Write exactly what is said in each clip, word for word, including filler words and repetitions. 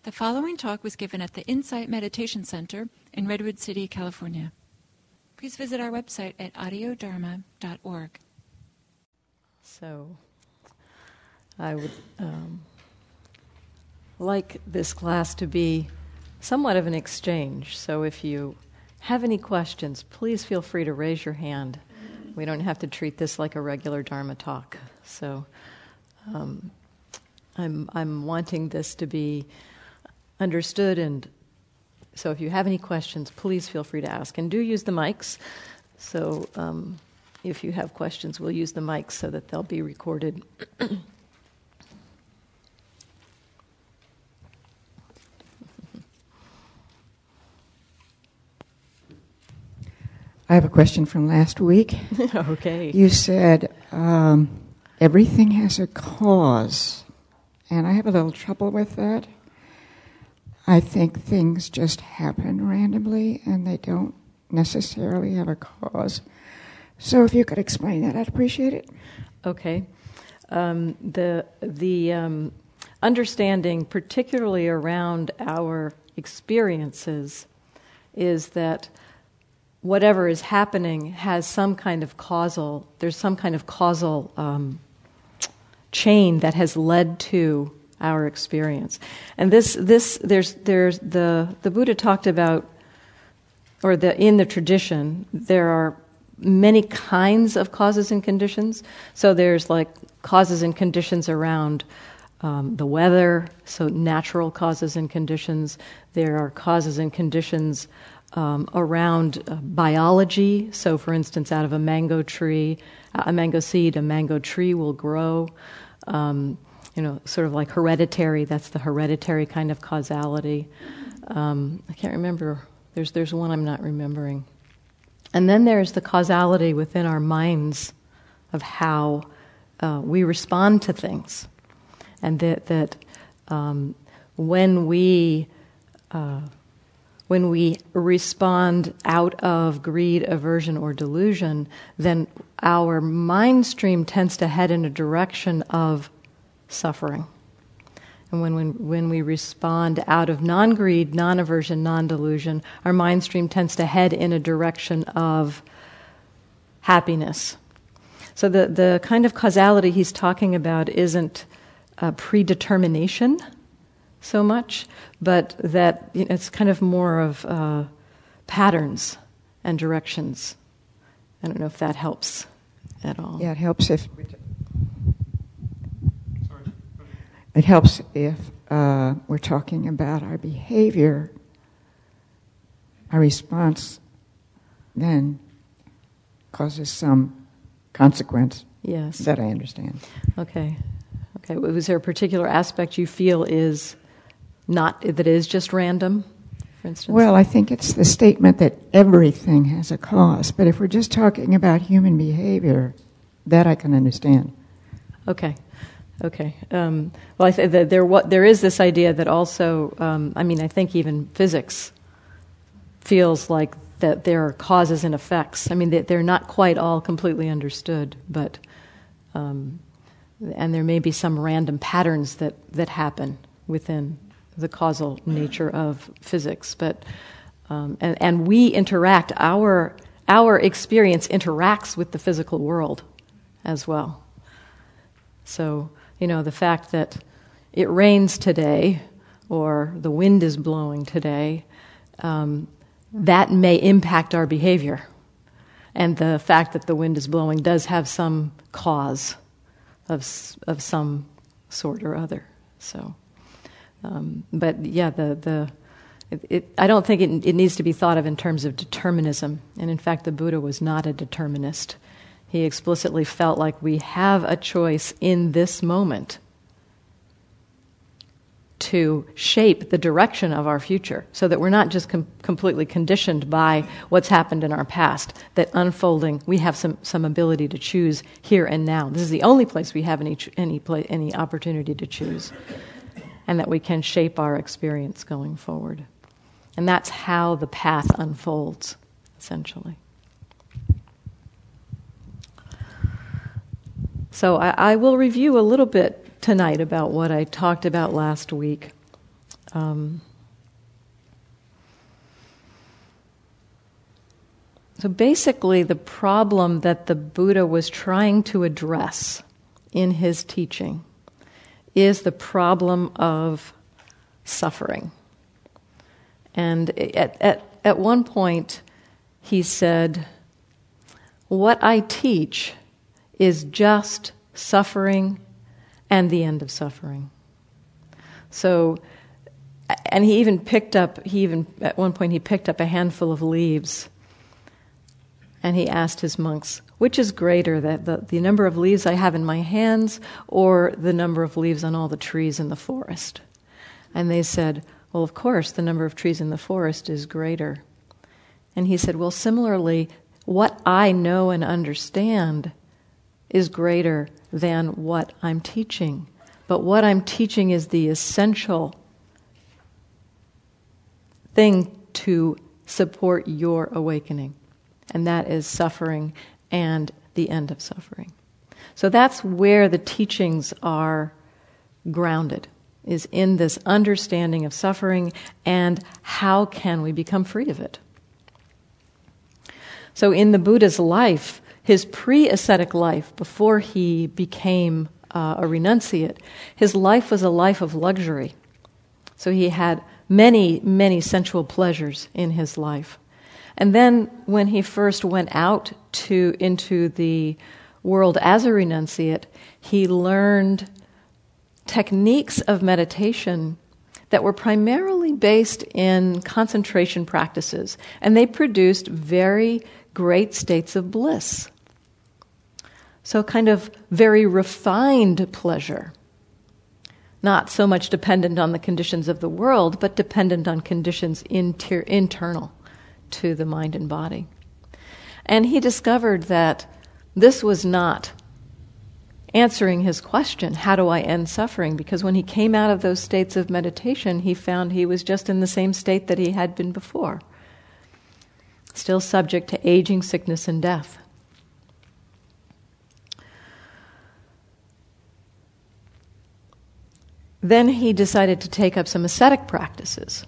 The following talk was given at the Insight Meditation Center in Redwood City, California. Please visit our website at audio dharma dot org. So, I would um, like this class to be somewhat of an exchange. So if you have any questions, please feel free to raise your hand. We don't have to treat this like a regular Dharma talk. So um, I'm I'm wanting this to be understood, and so if you have any questions, please feel free to ask. And do use the mics. So um, if you have questions, we'll use the mics so that they'll be recorded. I have a question from last week. Okay. You said um, everything has a cause, and I have a little trouble with that. I think things just happen randomly, and they don't necessarily have a cause. So if you could explain that, I'd appreciate it. Okay. Um, the the um, understanding, particularly around our experiences, is that whatever is happening has some kind of causal, there's some kind of causal um, chain that has led to our experience. And this, this, there's, there's the, the Buddha talked about, or the, in the tradition, there are many kinds of causes and conditions. So there's like causes and conditions around um, the weather, so natural causes and conditions. There are causes and conditions Um, around uh, biology. So, for instance, out of a mango tree, a mango seed, a mango tree will grow. Um, you know, sort of like hereditary. That's the hereditary kind of causality. Um, I can't remember. There's there's one I'm not remembering. And then there's the causality within our minds of how uh, we respond to things, and that that um, when we uh, When we respond out of greed, aversion, or delusion, then our mind stream tends to head in a direction of suffering. And when, when, when we respond out of non-greed, non-aversion, non-delusion, our mind stream tends to head in a direction of happiness. So the, the kind of causality he's talking about isn't uh, predetermination so much, but that you know, it's kind of more of uh, patterns and directions. I don't know if that helps at all. Yeah, it helps if it helps if uh, we're talking about our behavior. Our response then causes some consequence. Yes. That I understand. Okay. Okay. Was there a particular aspect you feel is not, that is just random, for instance? Well, I think it's the statement that everything has a cause. But if we're just talking about human behavior, that I can understand. Okay. Okay. Um, well, I th- that there what there is this idea that also, um, I mean, I think even physics feels like that there are causes and effects. I mean, they, they're not quite all completely understood, but um, and there may be some random patterns that, that happen within the causal nature of physics, but um, and, and we interact. Our our experience interacts with the physical world as well. So you know the fact that it rains today, or the wind is blowing today, um, that may impact our behavior, and the fact that the wind is blowing does have some cause of of some sort or other. So. Um, but yeah, the the it, it, I don't think it, it needs to be thought of in terms of determinism. And in fact, the Buddha was not a determinist. He explicitly felt like we have a choice in this moment to shape the direction of our future, so that we're not just com- completely conditioned by what's happened in our past. That unfolding, we have some, some ability to choose here and now. This is the only place we have any any play, any opportunity to choose. And that we can shape our experience going forward. And that's how the path unfolds, essentially. So I, I will review a little bit tonight about what I talked about last week. um, so basically the problem that the Buddha was trying to address in his teaching is the problem of suffering. And at, at, at one point he said, what I teach is just suffering and the end of suffering. So, and he even picked up, he even, at one point he picked up a handful of leaves and he asked his monks, which is greater, that the, the number of leaves I have in my hands or the number of leaves on all the trees in the forest? And they said, well, of course, the number of trees in the forest is greater. And he said, well, similarly, what I know and understand is greater than what I'm teaching. But what I'm teaching is the essential thing to support your awakening. And that is suffering and the end of suffering. So that's where the teachings are grounded, is in this understanding of suffering and how can we become free of it. So in the Buddha's life, his pre-ascetic life, before he became uh, a renunciate, his life was a life of luxury. So he had many, many sensual pleasures in his life. And then when he first went out to into the world as a renunciate, he learned techniques of meditation that were primarily based in concentration practices, and they produced very great states of bliss. So kind of very refined pleasure, not so much dependent on the conditions of the world, but dependent on conditions inter- internal to the mind and body. And he discovered that this was not answering his question, how do I end suffering? Because when he came out of those states of meditation, he found he was just in the same state that he had been before, still subject to aging, sickness, and death. Then he decided to take up some ascetic practices,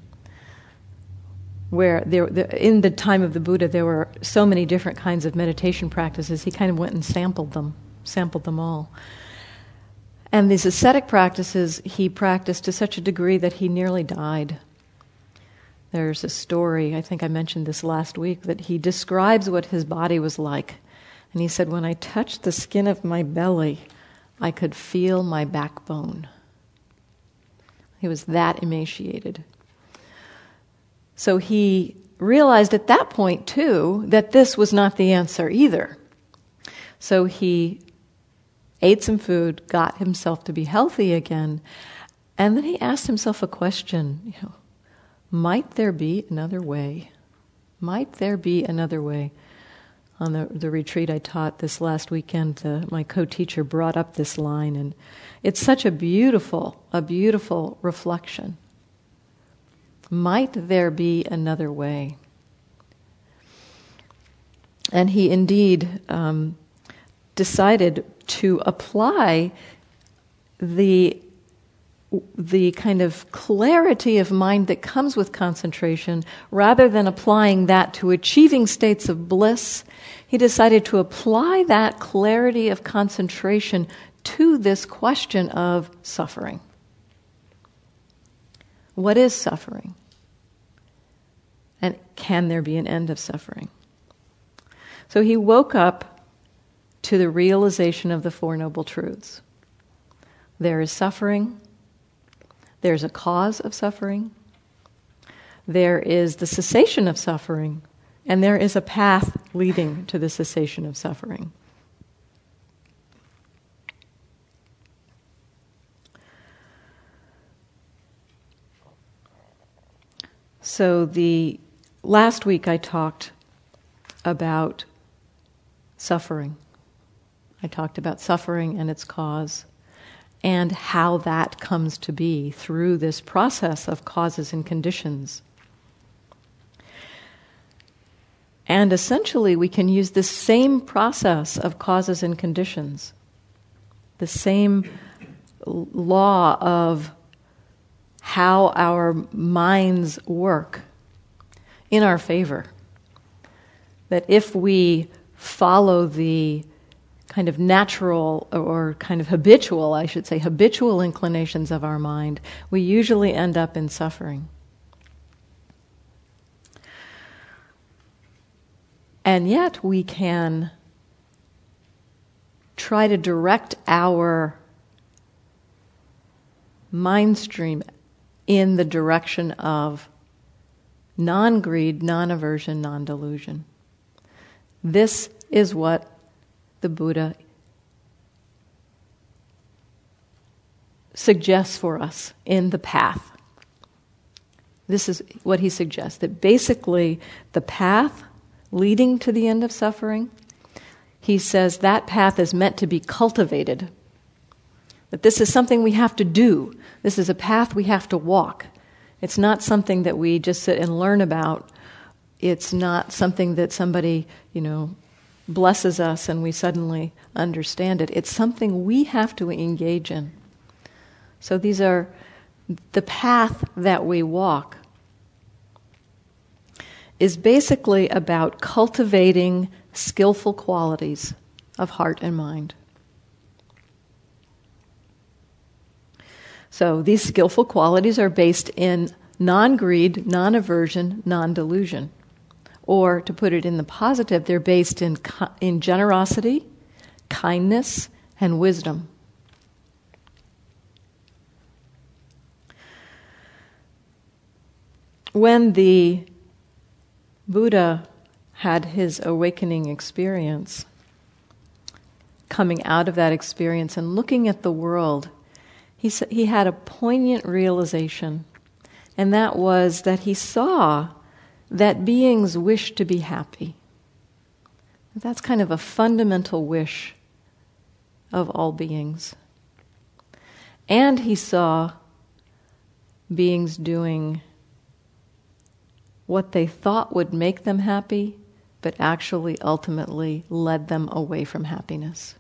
where there, there, in the time of the Buddha, there were so many different kinds of meditation practices. He kind of went and sampled them, sampled them all. And these ascetic practices he practiced to such a degree that he nearly died. There's a story, I think I mentioned this last week, that he describes what his body was like. And he said, when I touched the skin of my belly, I could feel my backbone. He was that emaciated. So he realized at that point, too, that this was not the answer either. So he ate some food, got himself to be healthy again, and then he asked himself a question, you know, might there be another way? Might there be another way? On the, the retreat I taught this last weekend, the, my co-teacher brought up this line, and it's such a beautiful, a beautiful reflection. Might there be another way? And he indeed um, decided to apply the the kind of clarity of mind that comes with concentration, rather than applying that to achieving states of bliss. He decided to apply that clarity of concentration to this question of suffering. What is suffering? And can there be an end of suffering? So he woke up to the realization of the Four Noble Truths. There is suffering. There's a cause of suffering. There is the cessation of suffering. And there is a path leading to the cessation of suffering. So the last week I talked about suffering. I talked about suffering and its cause, and how that comes to be through this process of causes and conditions. And essentially we can use the same process of causes and conditions, the same law of how our minds work in our favor. That if we follow the kind of natural or kind of habitual, I should say, habitual inclinations of our mind, we usually end up in suffering. And yet we can try to direct our mind stream in the direction of non-greed, non-aversion, non-delusion. This is what the Buddha suggests for us in the path. This is what he suggests, that basically the path leading to the end of suffering, he says that path is meant to be cultivated. That this is something we have to do. This is a path we have to walk. It's not something that we just sit and learn about. It's not something that somebody, you know, blesses us and we suddenly understand it. It's something we have to engage in. So these are the path that we walk is basically about cultivating skillful qualities of heart and mind. So these skillful qualities are based in non-greed, non-aversion, non-delusion. Or, to put it in the positive, they're based in in generosity, kindness, and wisdom. When the Buddha had his awakening experience, coming out of that experience and looking at the world, he sa- he had a poignant realization, and that was that he saw that beings wish to be happy. That's kind of a fundamental wish of all beings. And he saw beings doing what they thought would make them happy, but actually ultimately led them away from happiness.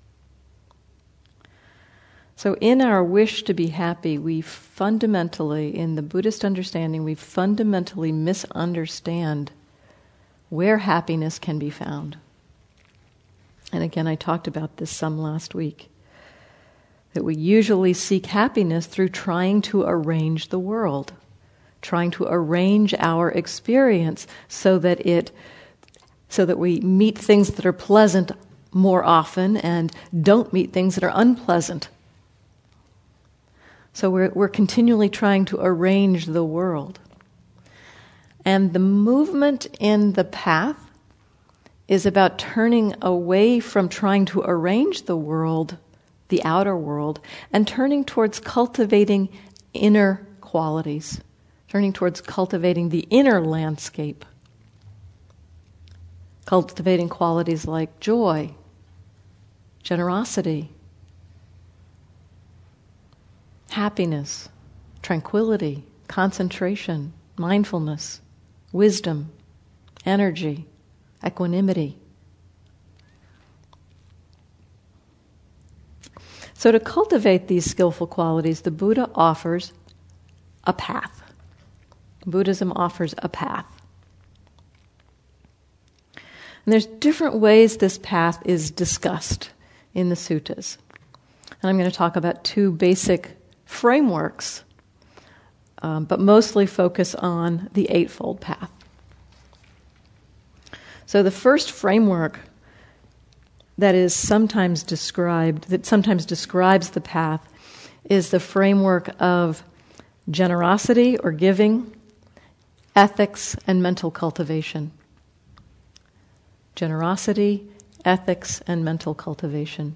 So in our wish to be happy, we fundamentally, in the Buddhist understanding, we fundamentally misunderstand where happiness can be found. And again, I talked about this some last week. That we usually seek happiness through trying to arrange the world, trying to arrange our experience so that it, so that we meet things that are pleasant more often and don't meet things that are unpleasant. So we're we're continually trying to arrange the world. And the movement in the path is about turning away from trying to arrange the world, the outer world, and turning towards cultivating inner qualities, turning towards cultivating the inner landscape, cultivating qualities like joy, generosity, happiness, tranquility, concentration, mindfulness, wisdom, energy, equanimity. So to cultivate these skillful qualities, the Buddha offers a path. Buddhism offers a path. And there's different ways this path is discussed in the suttas. And I'm going to talk about two basic frameworks, um, but mostly focus on the Eightfold Path. So the first framework that is sometimes described, that sometimes describes the path, is the framework of generosity or giving, ethics, and mental cultivation. Generosity, ethics, and mental cultivation.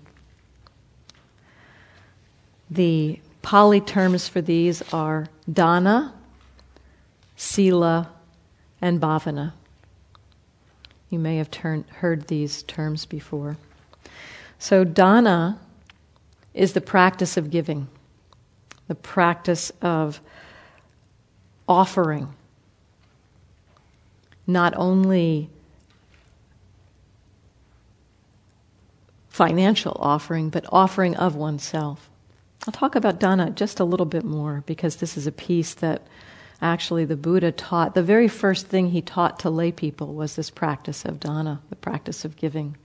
The Pali terms for these are dana, sila, and bhavana. You may have turn, heard these terms before. So dana is the practice of giving, the practice of offering, not only financial offering, but offering of oneself. I'll talk about dana just a little bit more, because this is a piece that actually the Buddha taught. The very first thing he taught to lay people was this practice of dana, the practice of giving.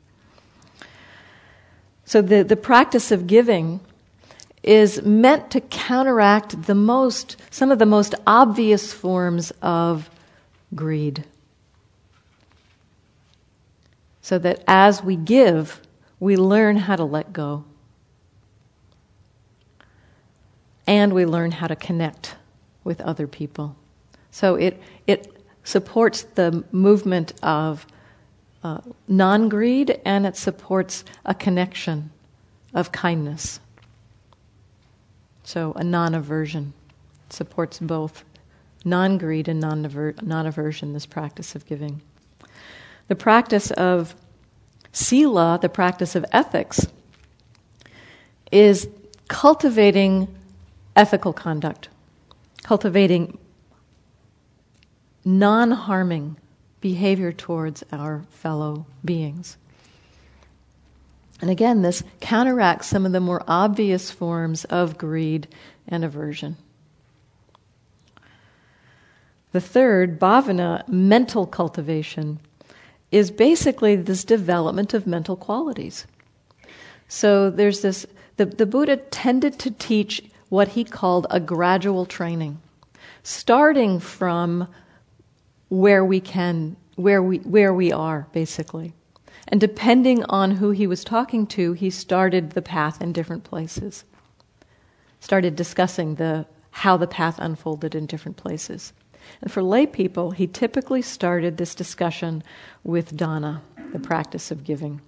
So the, the practice of giving is meant to counteract the most, some of the most obvious forms of greed. So that as we give, we learn how to let go. And we learn how to connect with other people. So it it supports the movement of uh, non-greed, and it supports a connection of kindness. So a non-aversion supports both non-greed and non-aver- non-aversion, this practice of giving. The practice of sila, the practice of ethics, is cultivating ethical conduct, cultivating non-harming behavior towards our fellow beings. And again, this counteracts some of the more obvious forms of greed and aversion. The third, bhavana, mental cultivation, is basically this development of mental qualities. So there's this, the, the Buddha tended to teach what he called a gradual training, starting from where we can, where we where we are, basically. And depending on who he was talking to, he started the path in different places. Started discussing the how the path unfolded in different places. And for lay people, he typically started this discussion with dana, the practice of giving.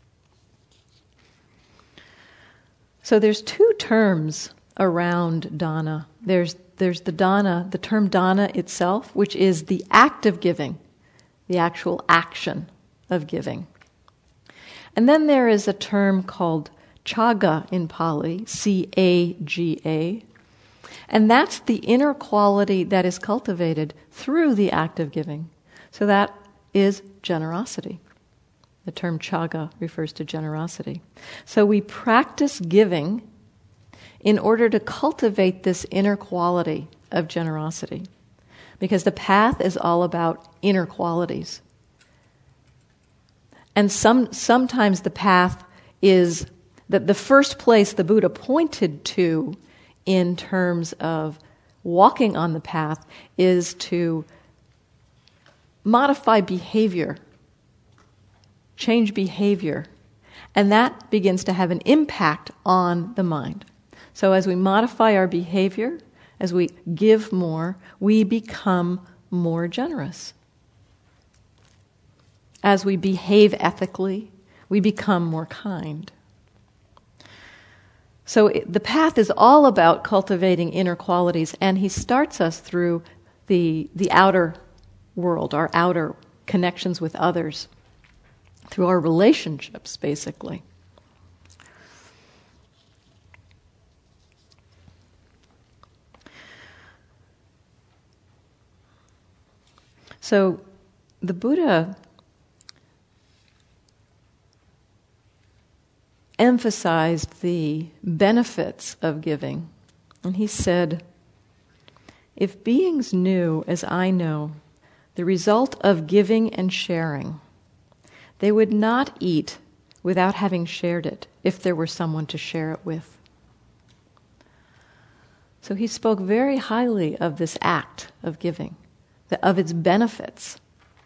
So there's two terms around dana. There's there's the dana, the term dana itself, which is the act of giving, the actual action of giving. And then there is a term called caga in Pali, C A G A, and that's the inner quality that is cultivated through the act of giving. So that is generosity. The term caga refers to generosity. So we practice giving in order to cultivate this inner quality of generosity, because the path is all about inner qualities. And some sometimes the path is that the first place the Buddha pointed to in terms of walking on the path is to modify behavior, change behavior, and that begins to have an impact on the mind. So as we modify our behavior, as we give more, we become more generous. As we behave ethically, we become more kind. So it, the path is all about cultivating inner qualities, and he starts us through the, the outer world, our outer connections with others, through our relationships, basically. So the Buddha emphasized the benefits of giving. And he said, "If beings knew, as I know, the result of giving and sharing, they would not eat without having shared it if there were someone to share it with." So he spoke very highly of this act of giving, the, of its benefits.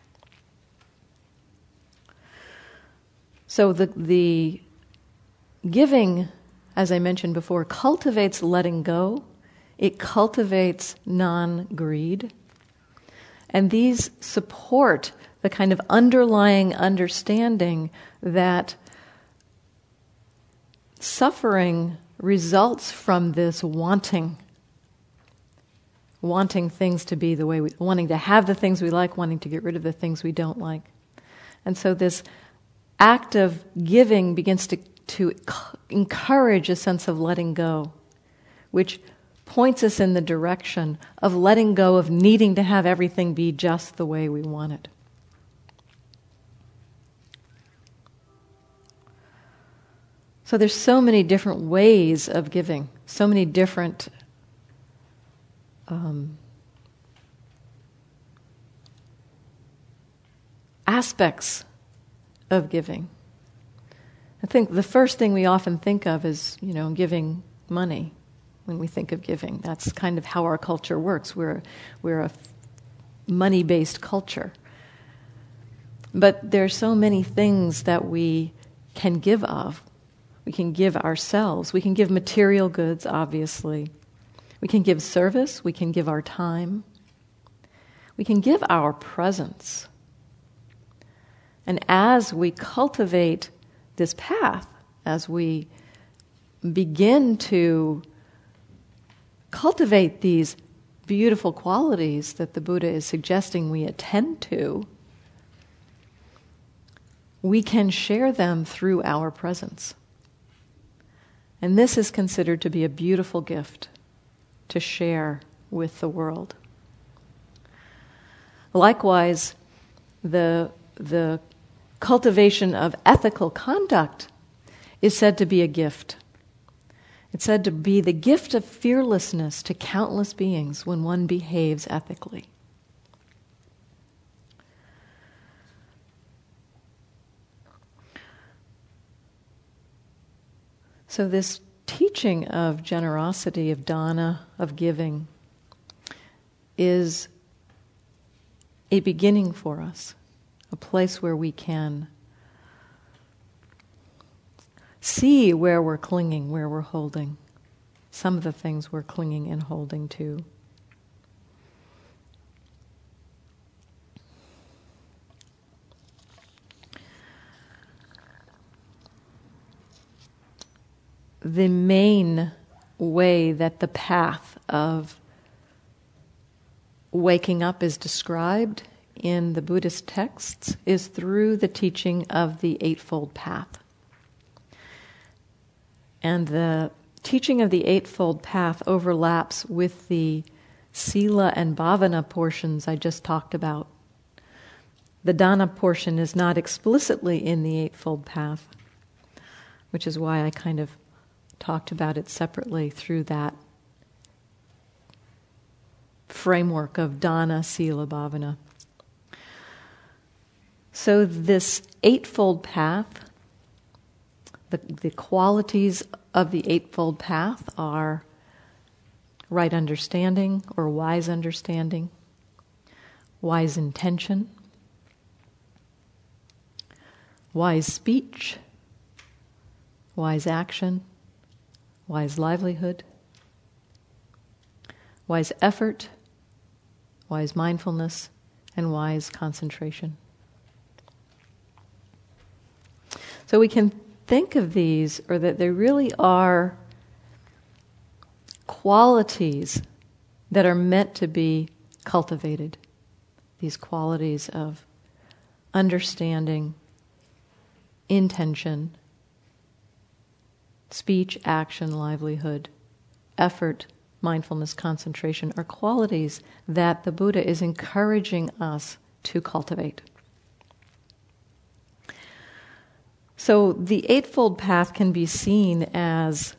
So the the giving, as I mentioned before, cultivates letting go. It cultivates non-greed. And these support the kind of underlying understanding that suffering results from this wanting. Wanting things to be the way we, wanting to have the things we like, wanting to get rid of the things we don't like. And so this act of giving begins to to encourage a sense of letting go, which points us in the direction of letting go of needing to have everything be just the way we want it. So there's so many different ways of giving, so many different um, aspects of giving. I think the first thing we often think of is, you know, giving money when we think of giving. That's kind of how our culture works. We're, we're a money-based culture. But there are so many things that we can give of. We can give ourselves. We can give material goods, obviously. We can give service. We can give our time. We can give our presence. And as we cultivate this path, as we begin to cultivate these beautiful qualities that the Buddha is suggesting we attend to, we can share them through our presence. And this is considered to be a beautiful gift to share with the world. Likewise, the, the cultivation of ethical conduct is said to be a gift. It's said to be the gift of fearlessness to countless beings when one behaves ethically. So this teaching of generosity, of dana, of giving, is a beginning for us, a place where we can see where we're clinging, where we're holding, some of the things we're clinging and holding to. The main way that the path of waking up is described in the Buddhist texts is through the teaching of the Eightfold Path. And the teaching of the Eightfold Path overlaps with the Sila and Bhavana portions I just talked about. The Dana portion is not explicitly in the Eightfold Path, which is why I kind of talked about it separately through that framework of Dana, Sila, Bhavana. So this Eightfold Path, the, the qualities of the Eightfold Path are right understanding or wise understanding, wise intention, wise speech, wise action, wise livelihood, wise effort, wise mindfulness, and wise concentration. So we can think of these, or that they really are qualities that are meant to be cultivated. These qualities of understanding, intention, speech, action, livelihood, effort, mindfulness, concentration are qualities that the Buddha is encouraging us to cultivate. So the Eightfold Path can be seen as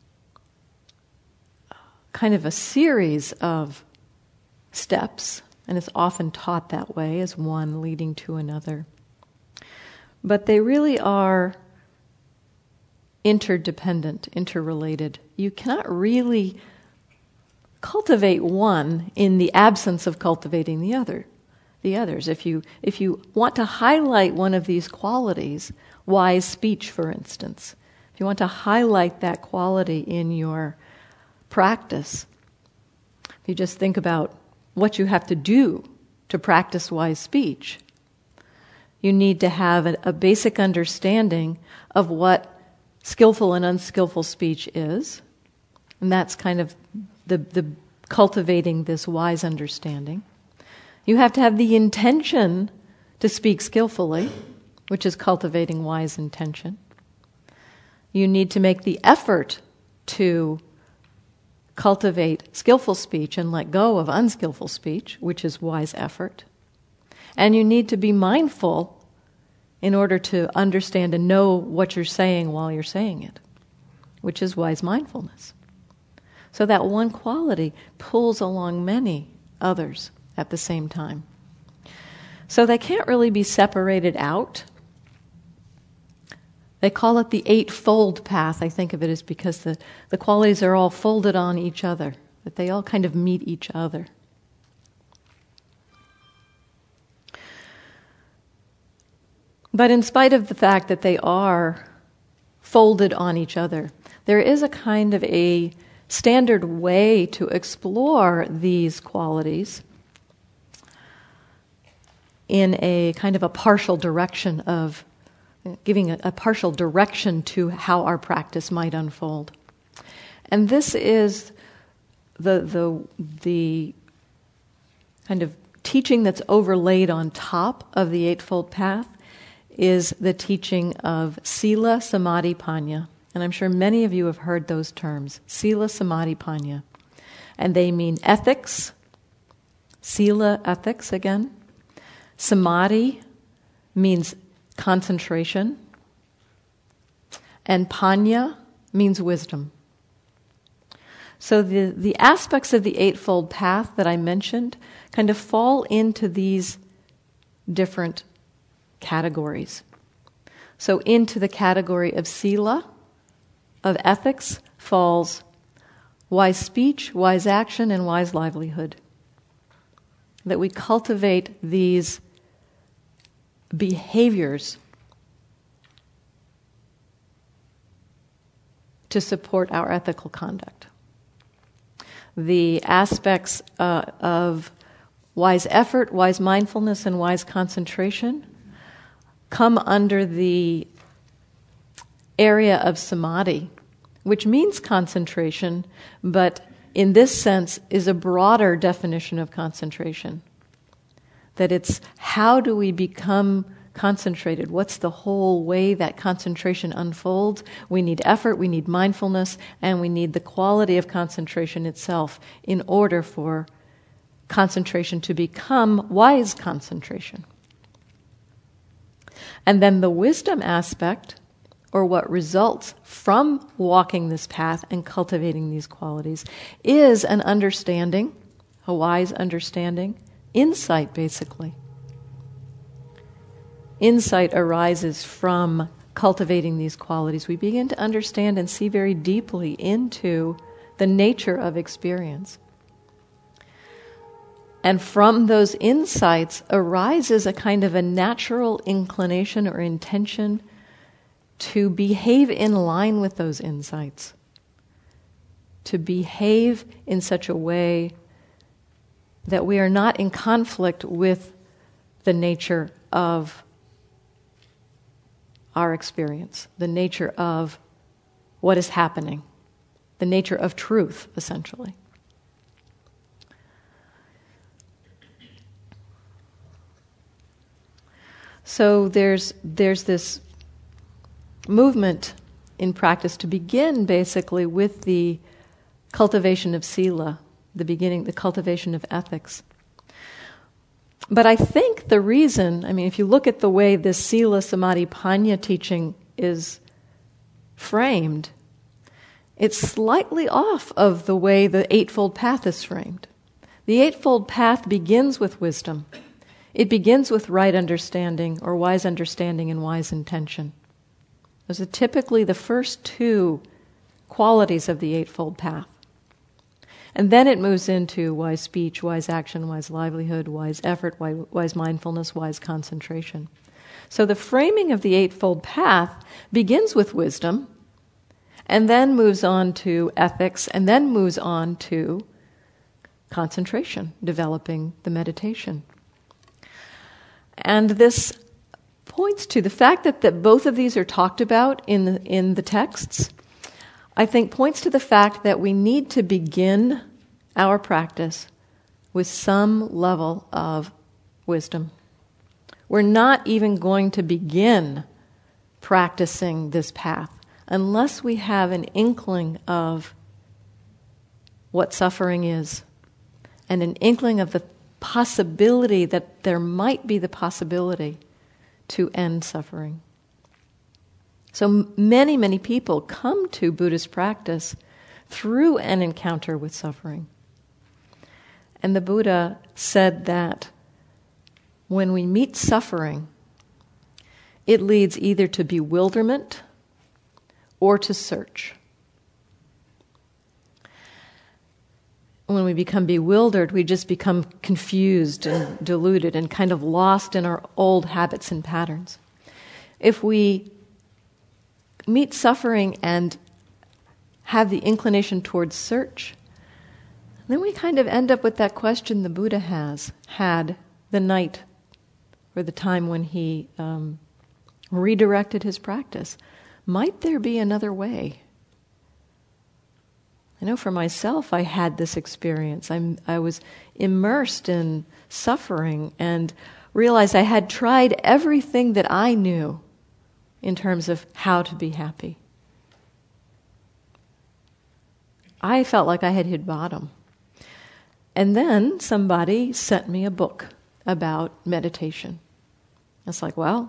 kind of a series of steps, and it's often taught that way, as one leading to another. But they really are interdependent, interrelated. You cannot really cultivate one in the absence of cultivating the other, the others. If you if you want to highlight one of these qualities, wise speech, for instance, if you want to highlight that quality in your practice, if you just think about what you have to do to practice wise speech, you need to have a, a basic understanding of what skillful and unskillful speech is, and that's kind of the, the cultivating this wise understanding. You have to have the intention to speak skillfully, which is cultivating wise intention. You need to make the effort to cultivate skillful speech and let go of unskillful speech, which is wise effort. And you need to be mindful in order to understand and know what you're saying while you're saying it, which is wise mindfulness. So that one quality pulls along many others at the same time. So they can't really be separated out. They call it the eightfold path. I think of it as because the, the qualities are all folded on each other, that they all kind of meet each other. But in spite of the fact that they are folded on each other, there is a kind of a standard way to explore these qualities in a kind of a partial direction of giving a, a partial direction to how our practice might unfold. And this is the the the kind of teaching that's overlaid on top of the Eightfold Path is the teaching of Sila, Samadhi, Panya. And I'm sure many of you have heard those terms, Sila, Samadhi, Panya. And they mean ethics, Sila, ethics again. Samadhi means concentration. And Panya means wisdom. So the, the aspects of the Eightfold Path that I mentioned kind of fall into these different categories. So into the category of Sila, of ethics, falls wise speech, wise action, and wise livelihood. That we cultivate these behaviors to support our ethical conduct. The aspects uh, of wise effort, wise mindfulness, and wise concentration come under the area of samadhi, which means concentration, but in this sense is a broader definition of concentration. That it's how do we become concentrated? What's the whole way that concentration unfolds? We need effort, we need mindfulness, and we need the quality of concentration itself in order for concentration to become wise concentration. And then the wisdom aspect, or what results from walking this path and cultivating these qualities, is an understanding, a wise understanding, insight basically. Insight arises from cultivating these qualities. We begin to understand and see very deeply into the nature of experience. And from those insights arises a kind of a natural inclination or intention to behave in line with those insights, to behave in such a way that we are not in conflict with the nature of our experience, the nature of what is happening, the nature of truth, essentially. So there's there's this movement in practice to begin basically with the cultivation of sila, the beginning, the cultivation of ethics. But I think the reason, I mean, if you look at the way this Sila, Samadhi, Panya teaching is framed, it's slightly off of the way the Eightfold Path is framed. The Eightfold Path begins with wisdom. It begins with right understanding, or wise understanding and wise intention. Those are typically the first two qualities of the Eightfold Path. And then it moves into wise speech, wise action, wise livelihood, wise effort, wise mindfulness, wise concentration. So the framing of the Eightfold Path begins with wisdom, and then moves on to ethics, and then moves on to concentration, developing the meditation. And this points to the fact that, that both of these are talked about in the, in the texts, I think points to the fact that we need to begin our practice with some level of wisdom. We're not even going to begin practicing this path unless we have an inkling of what suffering is and an inkling of the possibility that there might be the possibility to end suffering. So many, many people come to Buddhist practice through an encounter with suffering. And the Buddha said that when we meet suffering, it leads either to bewilderment or to search. When we become bewildered, we just become confused and deluded and kind of lost in our old habits and patterns. If we meet suffering and have the inclination towards search, then we kind of end up with that question the Buddha has had the night or the time when he um, redirected his practice. Might there be another way? I know for myself I had this experience. I'm, I was immersed in suffering and realized I had tried everything that I knew in terms of how to be happy. I felt like I had hit bottom. And then somebody sent me a book about meditation. It's like, well,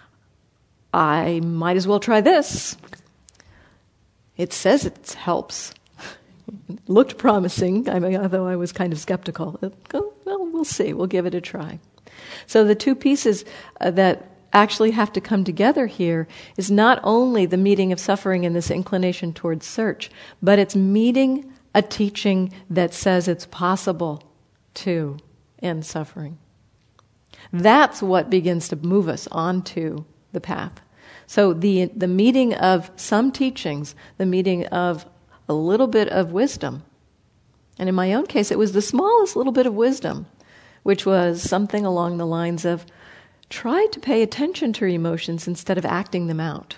I might as well try this. It says it helps. It looked promising, I mean, although I was kind of skeptical. Oh, well, we'll see. We'll give it a try. So the two pieces uh, that actually have to come together here is not only the meeting of suffering and this inclination towards search, but it's meeting a teaching that says it's possible to end suffering. That's what begins to move us onto the path. So the the meeting of some teachings, the meeting of a little bit of wisdom, and in my own case, it was the smallest little bit of wisdom, which was something along the lines of, try to pay attention to your emotions instead of acting them out.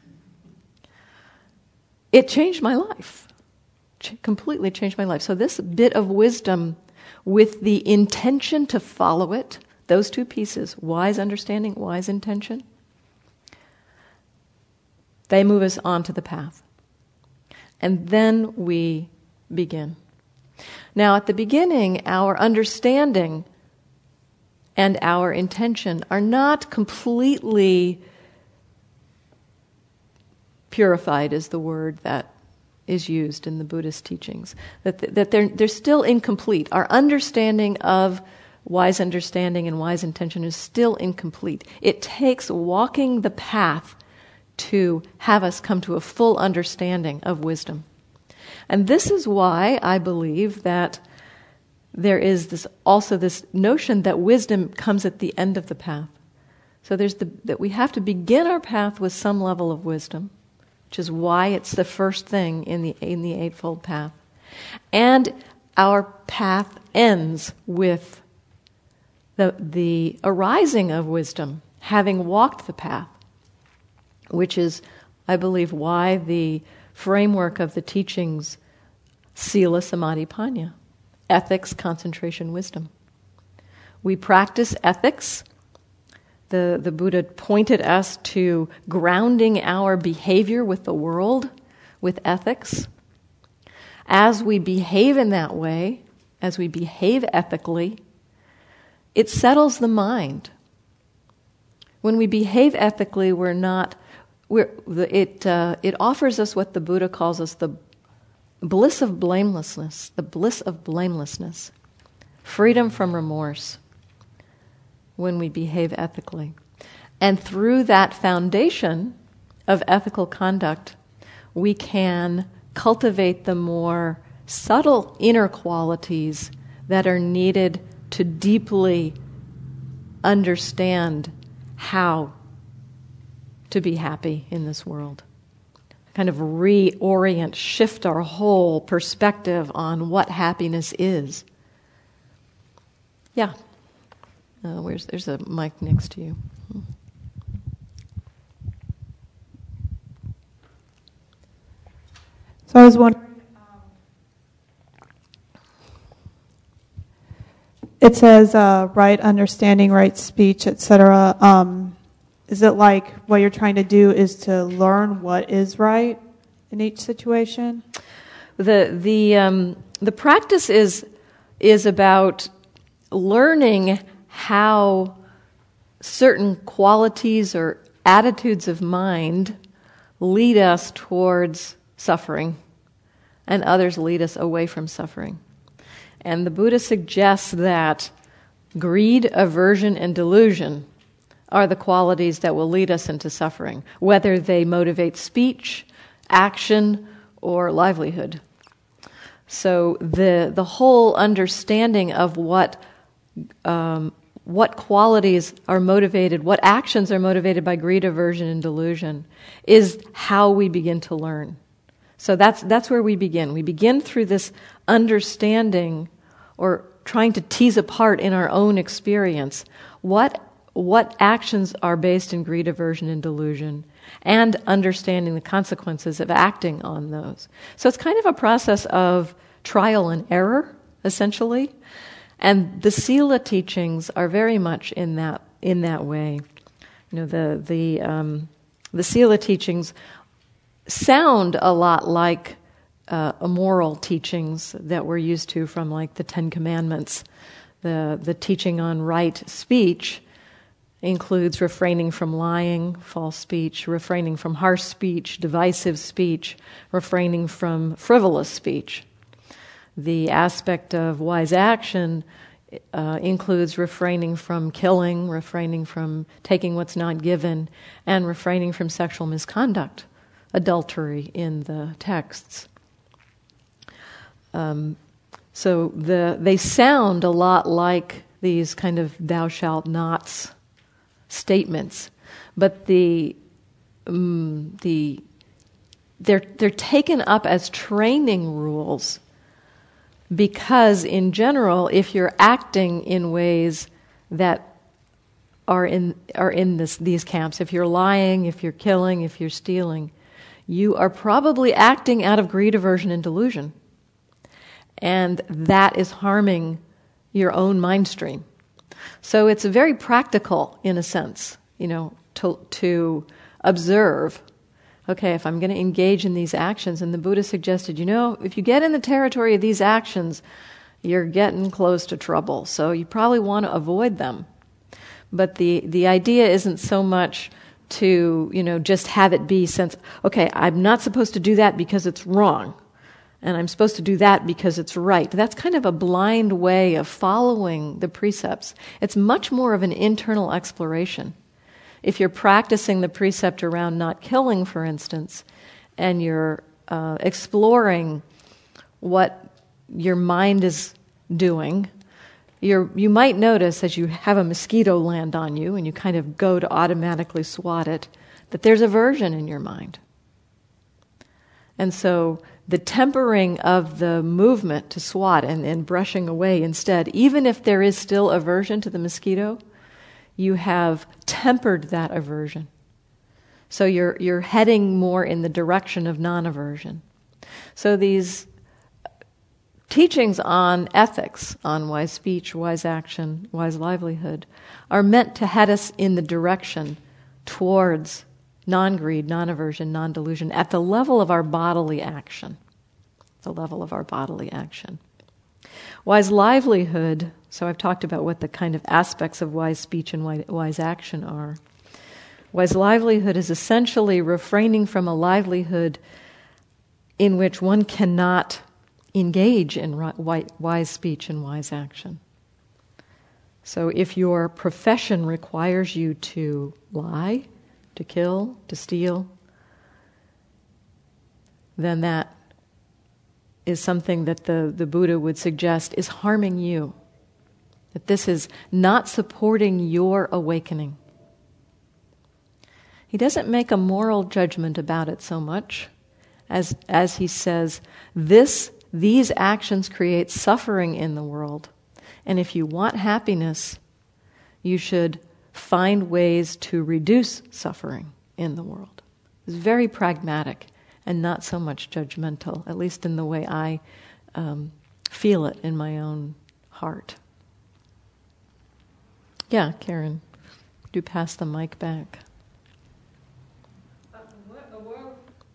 It changed my life. Ch- completely changed my life. So this bit of wisdom with the intention to follow it, those two pieces, wise understanding, wise intention, they move us onto the path. And then we begin. Now, at the beginning, our understanding and our intention are not completely purified, is the word that is used in the Buddhist teachings. That, that they're, they're still incomplete. Our understanding of wise understanding and wise intention is still incomplete. It takes walking the path to have us come to a full understanding of wisdom. And this is why I believe that there is this also this notion that wisdom comes at the end of the path. So there's the that we have to begin our path with some level of wisdom, which is why it's the first thing in the in the Eightfold Path. And our path ends with the the arising of wisdom, having walked the path, which is, I believe, why the framework of the teachings, Sila, Samadhi, Panya, ethics, concentration, wisdom. We practice ethics. The, the Buddha pointed us to grounding our behavior with the world, with ethics. As we behave in that way, as we behave ethically, it settles the mind. When we behave ethically, we're not We're, it uh, it offers us what the Buddha calls us the bliss of blamelessness, the bliss of blamelessness, freedom from remorse when we behave ethically. And through that foundation of ethical conduct, we can cultivate the more subtle inner qualities that are needed to deeply understand how to be happy in this world. Kind of reorient, shift our whole perspective on what happiness is. Yeah. Uh, where's there's a mic next to you. So I was wondering, um, it says uh, right understanding, right speech, et cetera. Um, Is it like what you're trying to do is to learn what is right in each situation? The the um, the practice is is about learning how certain qualities or attitudes of mind lead us towards suffering and others lead us away from suffering. And the Buddha suggests that greed, aversion, and delusion are the qualities that will lead us into suffering, whether they motivate speech, action, or livelihood. So the the whole understanding of what um, what qualities are motivated, what actions are motivated by greed, aversion, and delusion is how we begin to learn. So that's that's where we begin. We begin through this understanding or trying to tease apart in our own experience what what actions are based in greed, aversion, and delusion, and understanding the consequences of acting on those. So it's kind of a process of trial and error, essentially. And the Sila teachings are very much in that in that way. You know, the the um, the Sila teachings sound a lot like uh, immoral teachings that we're used to from, like, the Ten Commandments. The the teaching on right speech includes refraining from lying, false speech, refraining from harsh speech, divisive speech, refraining from frivolous speech. The aspect of wise action uh, includes refraining from killing, refraining from taking what's not given, and refraining from sexual misconduct, adultery in the texts. Um, so the they sound a lot like these kind of thou shalt nots statements, but the um, the they're they're taken up as training rules. Because in general, if you're acting in ways that are in are in this, these camps, if you're lying, if you're killing, if you're stealing, you are probably acting out of greed, aversion, and delusion. And that is harming your own mind stream. So it's very practical, in a sense, you know, to, to observe, okay, if I'm going to engage in these actions, and the Buddha suggested, you know, if you get in the territory of these actions, you're getting close to trouble, so you probably want to avoid them. But the, the idea isn't so much to, you know, just have it be since, okay, I'm not supposed to do that because it's wrong, and I'm supposed to do that because it's right. That's kind of a blind way of following the precepts. It's much more of an internal exploration. If you're practicing the precept around not killing, for instance, and you're uh, exploring what your mind is doing, you're, you might notice as you have a mosquito land on you and you kind of go to automatically swat it, that there's aversion in your mind. And so the tempering of the movement to swat and, and brushing away instead, even if there is still aversion to the mosquito, you have tempered that aversion. So you're you're heading more in the direction of non-aversion. So these teachings on ethics, on wise speech, wise action, wise livelihood, are meant to head us in the direction towards non-greed, non-aversion, non-delusion at the level of our bodily action. The level of our bodily action. Wise livelihood, so I've talked about what the kind of aspects of wise speech and wise action are. Wise livelihood is essentially refraining from a livelihood in which one cannot engage in wise speech and wise action. So if your profession requires you to lie, to kill, to steal, then that is something that the, the Buddha would suggest is harming you. That this is not supporting your awakening. He doesn't make a moral judgment about it so much as, as he says, this, these actions create suffering in the world. And if you want happiness, you should find ways to reduce suffering in the world. It's very pragmatic and not so much judgmental, at least in the way I um, feel it in my own heart. Yeah, Karen, do pass the mic back. Uh, what, a while,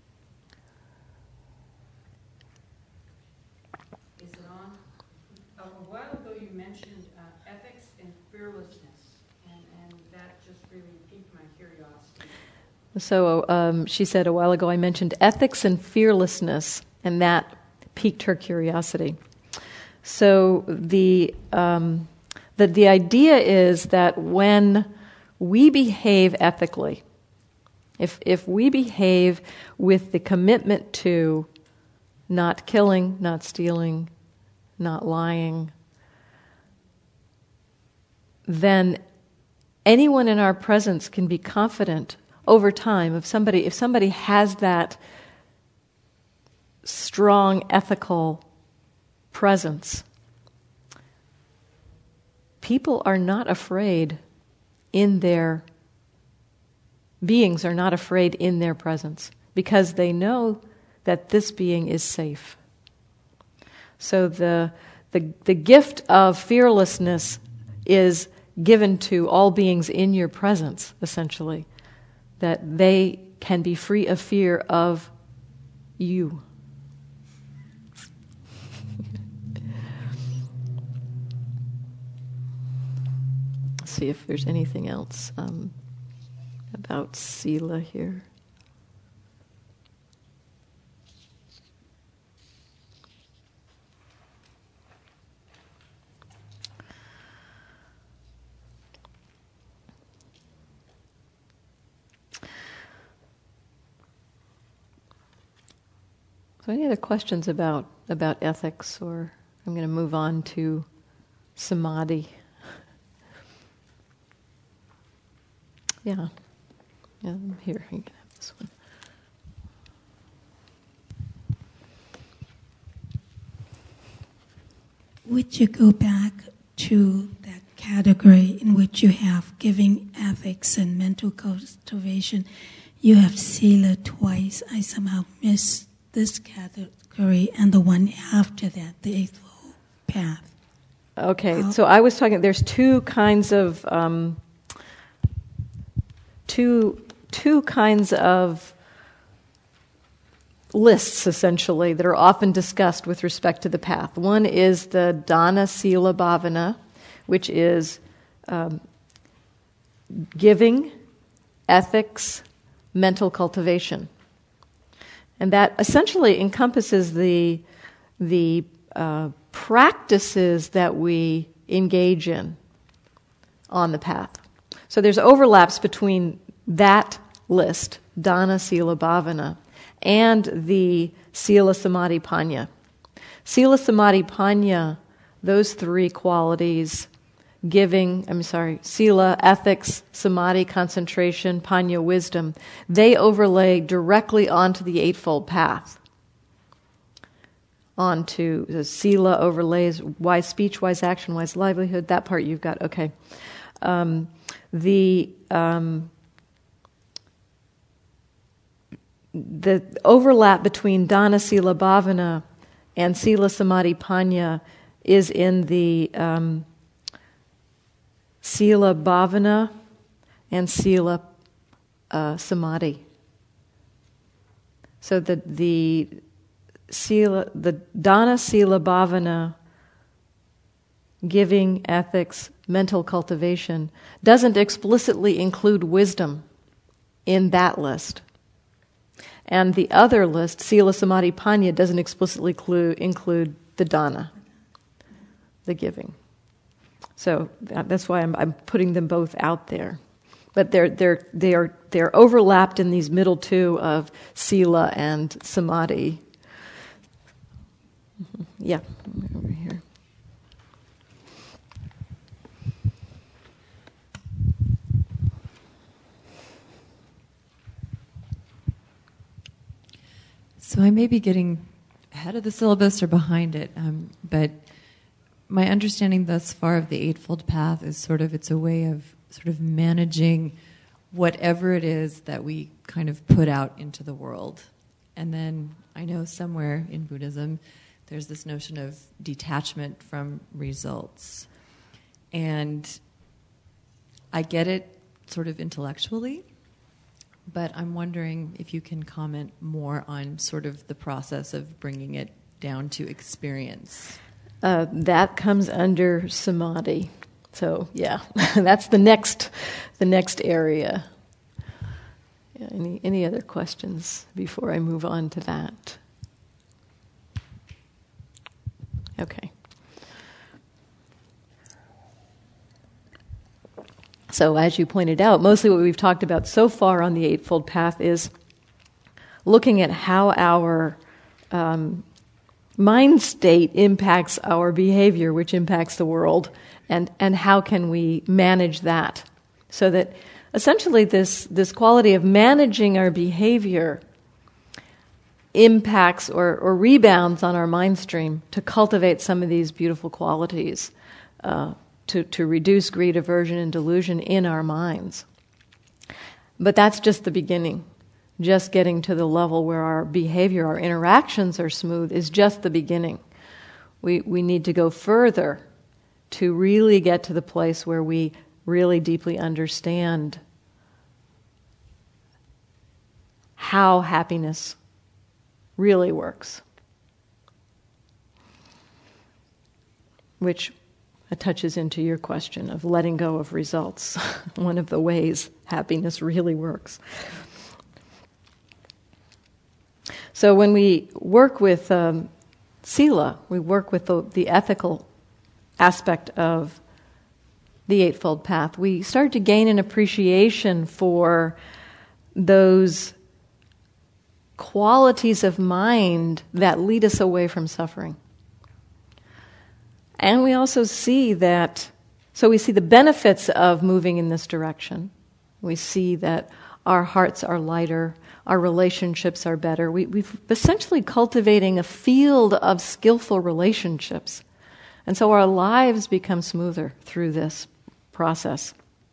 is it on? Uh, a while ago you mentioned uh, ethics and fearlessness, and, and that just really piqued my curiosity. So um, she said a while ago I mentioned ethics and fearlessness, and that piqued her curiosity. So the, um, the the idea is that when we behave ethically, if if we behave with the commitment to not killing, not stealing, not lying, then anyone in our presence can be confident over time. If somebody if somebody has that strong ethical presence, people are not afraid in their beings are not afraid in their presence because they know that this being is safe. So the the the gift of fearlessness is given to all beings in your presence, essentially, that they can be free of fear of you. See if there's anything else um, about Sila here. So any other questions about, about ethics, or I'm going to move on to samadhi. Yeah. Yeah, here, you can have this one. Would you go back to that category in which you have giving, ethics, and mental cultivation? You have sila twice. I somehow missed this category and the one after that, the Eightfold Path. Okay, How? so I was talking, there's two kinds of, um, two, two kinds of lists, essentially, that are often discussed with respect to the path. One is the Dana Sila Bhavana, which is um, giving, ethics, mental cultivation. And that essentially encompasses the, the uh, practices that we engage in on the path. So there's overlaps between that list, Dana Sila Bhavana, and the Sila Samadhi Panya. Sila Samadhi Panya, those three qualities, giving, I'm sorry, Sila, ethics, Samadhi, concentration, Panya, wisdom, they overlay directly onto the Eightfold Path. Onto the Sila overlays wise speech, wise action, wise livelihood. That part you've got, okay. Um, the um, the overlap between Dana Sila Bhavana and Sila Samadhi Panya is in the um, Sila Bhavana and Sila uh, Samadhi. So the the Sila, the Dana Sila Bhavana, giving, ethics, mental cultivation, doesn't explicitly include wisdom in that list. And the other list, Sila Samadhi Panya, doesn't explicitly clue, include the Dana, the giving. So that, that's why I'm, I'm putting them both out there. But they're they're they are they're overlapped in these middle two of Sila and Samadhi. Yeah, over here. So I may be getting ahead of the syllabus or behind it, um, but my understanding thus far of the Eightfold Path is sort of it's a way of sort of managing whatever it is that we kind of put out into the world. And then I know somewhere in Buddhism there's this notion of detachment from results. And I get it sort of intellectually, but I'm wondering if you can comment more on sort of the process of bringing it down to experience. Uh, that comes under samadhi. So yeah, that's the next, the next area. Yeah, any any other questions before I move on to that? Okay. So as you pointed out, mostly what we've talked about so far on the Eightfold Path is looking at how our um, mind state impacts our behavior, which impacts the world, and, and how can we manage that. So that essentially this, this quality of managing our behavior impacts or, or rebounds on our mind stream to cultivate some of these beautiful qualities, uh, to, to reduce greed, aversion, and delusion in our minds. But that's just the beginning. Just getting to the level where our behavior, our interactions are smooth is just the beginning. We, we need to go further to really get to the place where we really deeply understand how happiness really works. Which touches into your question of letting go of results, one of the ways happiness really works. So when we work with um, Sila, we work with the, the ethical aspect of the Eightfold Path, we start to gain an appreciation for those qualities of mind that lead us away from suffering. And we also see that, so we see the benefits of moving in this direction. We see that our hearts are lighter, our relationships are better. We, we've essentially cultivating a field of skillful relationships. And so our lives become smoother through this process.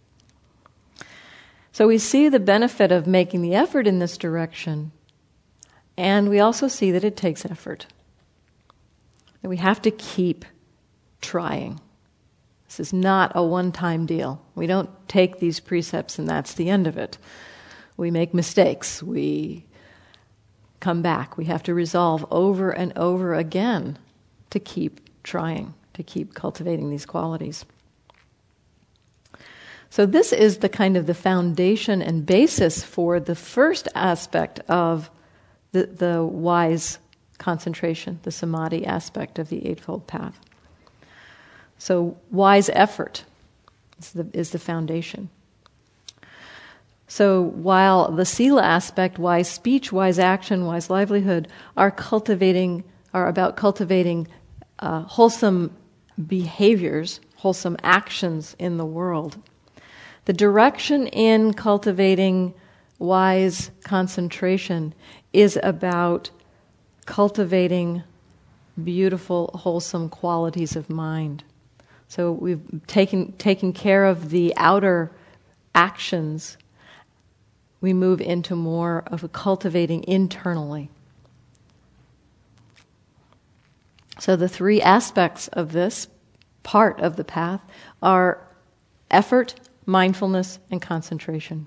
So we see the benefit of making the effort in this direction, and we also see that it takes effort. That we have to keep trying. This is not a one-time deal. We don't take these precepts and that's the end of it. We make mistakes. We come back. We have to resolve over and over again to keep trying, to keep cultivating these qualities. So this is the kind of the foundation and basis for the first aspect of the, the wise concentration, the samadhi aspect of the Eightfold Path. So wise effort is the, is the foundation. So while the sila aspect, wise speech, wise action, wise livelihood, are cultivating, are about cultivating uh, wholesome behaviors, wholesome actions in the world, the direction in cultivating wise concentration is about cultivating beautiful, wholesome qualities of mind. So we've taken taken care of the outer actions. We move into more of a cultivating internally. So the three aspects of this part of the path are effort, mindfulness, and concentration.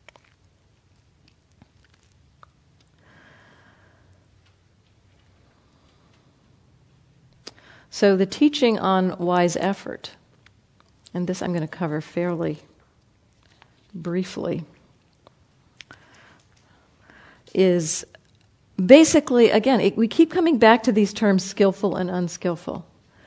So the teaching on wise effort, and this I'm going to cover fairly briefly, is basically, again, it, we keep coming back to these terms skillful and unskillful.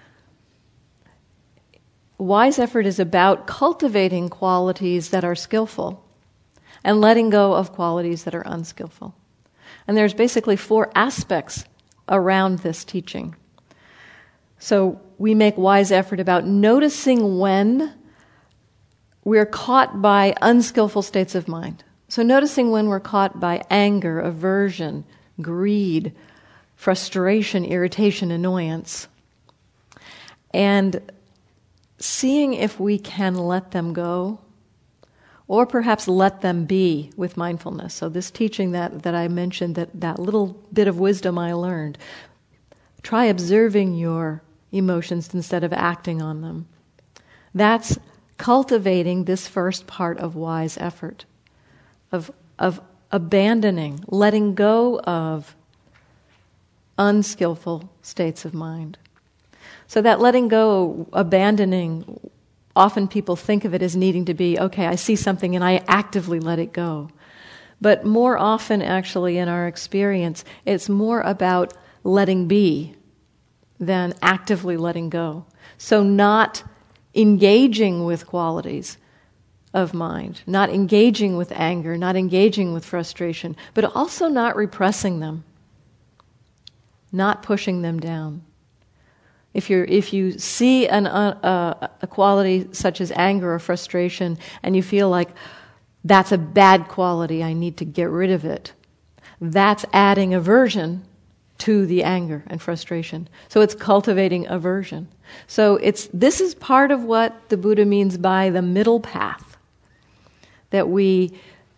Wise effort is about cultivating qualities that are skillful and letting go of qualities that are unskillful. And there's basically four aspects around this teaching. So we make wise effort about noticing when we're caught by unskillful states of mind. So noticing when we're caught by anger, aversion, greed, frustration, irritation, annoyance. And seeing if we can let them go, or perhaps let them be with mindfulness. So this teaching that, that I mentioned, that, that little bit of wisdom I learned, try observing your emotions instead of acting on them. That's cultivating this first part of wise effort, of, of abandoning, letting go of unskillful states of mind. So that letting go, abandoning, often people think of it as needing to be, okay, I see something and I actively let it go. But more often, actually, in our experience, it's more about letting be than actively letting go. So not engaging with qualities of mind, not engaging with anger, not engaging with frustration, but also not repressing them, not pushing them down. If you if you see an, uh, a quality such as anger or frustration, and you feel like that's a bad quality, I need to get rid of it, that's adding aversion to the anger and frustration. So it's cultivating aversion. So it's this is part of what the Buddha means by the middle path, that we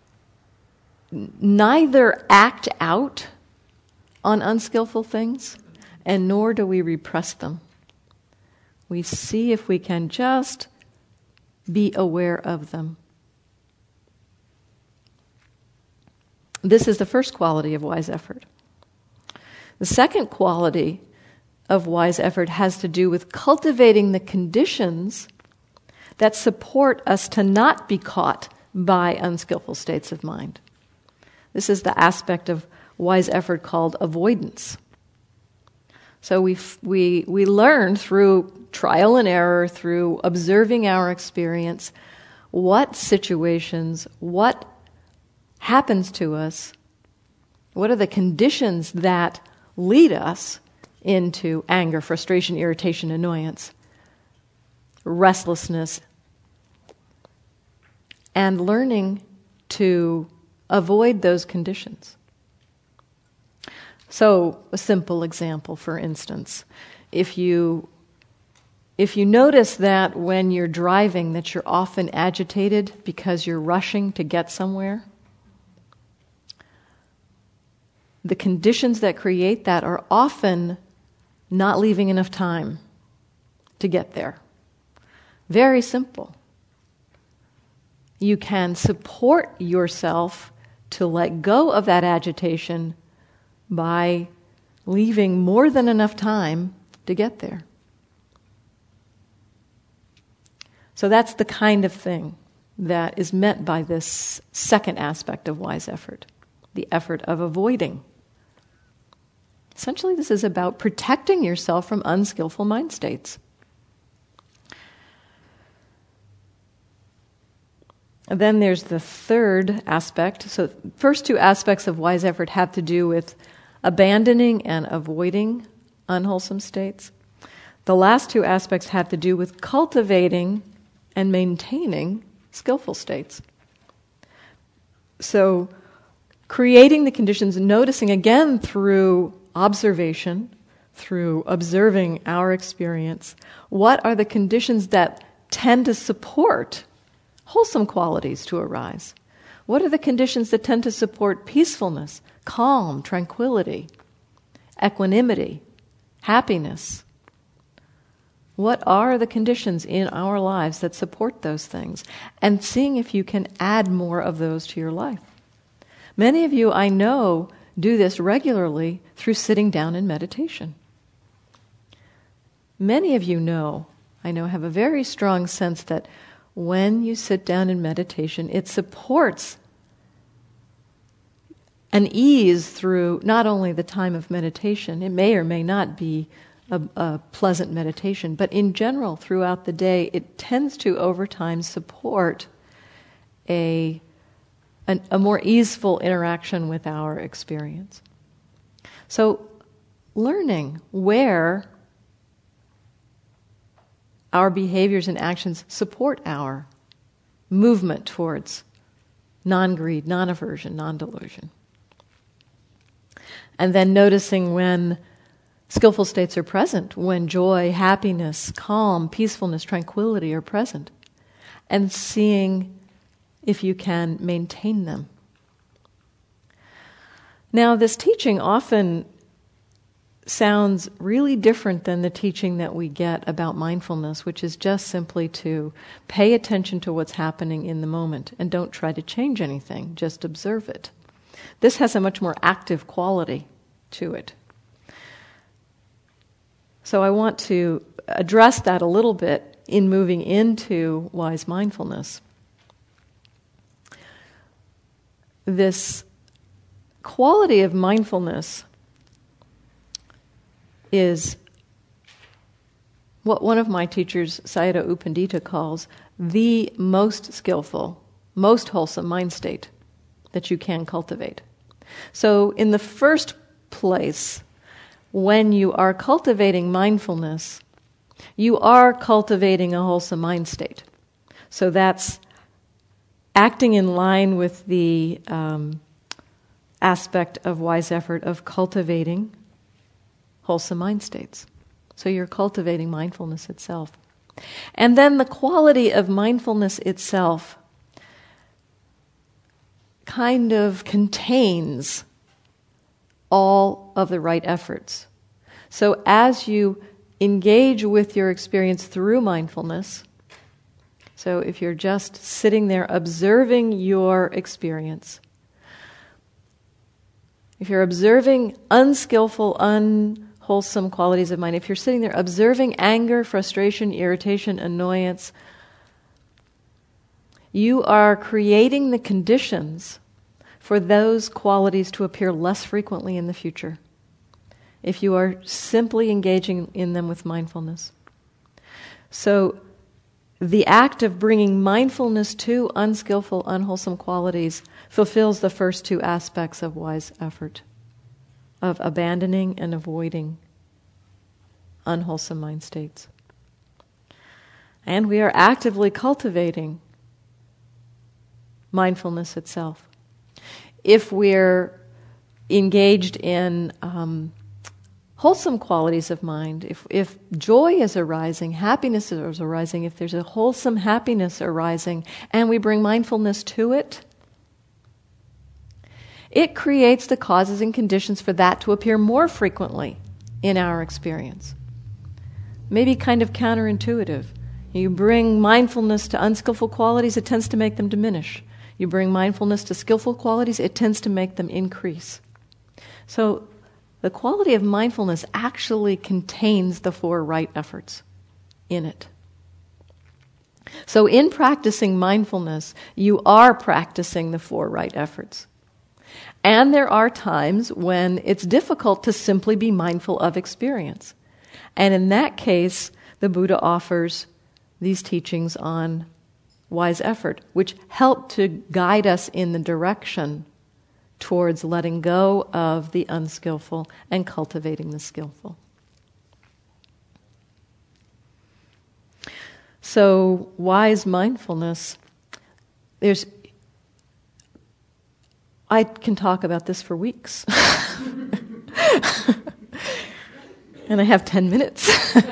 neither act out on unskillful things, and nor do we repress them. We see if we can just be aware of them. This is the first quality of wise effort. The second quality of wise effort has to do with cultivating the conditions that support us to not be caught by unskillful states of mind. This is the aspect of wise effort called avoidance. So we we we learn through trial and error, through observing our experience, what situations, what happens to us, what are the conditions that lead us into anger, frustration, irritation, annoyance, restlessness, and learning to avoid those conditions. So, a simple example, for instance, if you if you notice that when you're driving that you're often agitated because you're rushing to get somewhere, the conditions that create that are often not leaving enough time to get there. Very simple. You can support yourself to let go of that agitation by leaving more than enough time to get there. So that's the kind of thing that is meant by this second aspect of wise effort, the effort of avoiding. Essentially, this is about protecting yourself from unskillful mind states. And then there's the third aspect. So first two aspects of wise effort have to do with abandoning and avoiding unwholesome states. The last two aspects have to do with cultivating and maintaining skillful states. So creating the conditions, noticing again through observation, through observing our experience, what are the conditions that tend to support wholesome qualities to arise? What are the conditions that tend to support peacefulness, calm, tranquility, equanimity, happiness? What are the conditions in our lives that support those things? And seeing if you can add more of those to your life. Many of you, I know, do this regularly through sitting down in meditation. Many of you know, I know, have a very strong sense that when you sit down in meditation, it supports an ease through not only the time of meditation, it may or may not be a, a pleasant meditation, but in general, throughout the day, it tends to, over time, support a, an, a more easeful interaction with our experience. So, learning where our behaviors and actions support our movement towards non-greed, non-aversion, non-delusion. And then noticing when skillful states are present, when joy, happiness, calm, peacefulness, tranquility are present, and seeing if you can maintain them. Now, this teaching often sounds really different than the teaching that we get about mindfulness, which is just simply to pay attention to what's happening in the moment and don't try to change anything, just observe it. This has a much more active quality to it. So I want to address that a little bit in moving into wise mindfulness. This quality of mindfulness is what one of my teachers, Sayadaw U Pandita, calls the most skillful, most wholesome mind state that you can cultivate. So in the first place, when you are cultivating mindfulness, you are cultivating a wholesome mind state. So that's acting in line with the um, aspect of wise effort of cultivating wholesome mind states. So you're cultivating mindfulness itself. And then the quality of mindfulness itself kind of contains all of the right efforts. So as you engage with your experience through mindfulness, so if you're just sitting there observing your experience, if you're observing unskillful, unwholesome qualities of mind, if you're sitting there observing anger, frustration, irritation, annoyance, you are creating the conditions for those qualities to appear less frequently in the future if you are simply engaging in them with mindfulness. So the act of bringing mindfulness to unskillful, unwholesome qualities fulfills the first two aspects of wise effort, of abandoning and avoiding unwholesome mind states. And we are actively cultivating mindfulness itself. If we're engaged in um, wholesome qualities of mind, if, if joy is arising, happiness is arising, if there's a wholesome happiness arising, and we bring mindfulness to it, it creates the causes and conditions for that to appear more frequently in our experience. Maybe kind of counterintuitive. You bring mindfulness to unskillful qualities, it tends to make them diminish. You bring mindfulness to skillful qualities, it tends to make them increase. So the quality of mindfulness actually contains the four right efforts in it. So in practicing mindfulness, you are practicing the four right efforts. And there are times when it's difficult to simply be mindful of experience. And in that case, the Buddha offers these teachings on wise effort, which help to guide us in the direction towards letting go of the unskillful and cultivating the skillful. So, wise mindfulness, there's, I can talk about this for weeks. And I have ten minutes.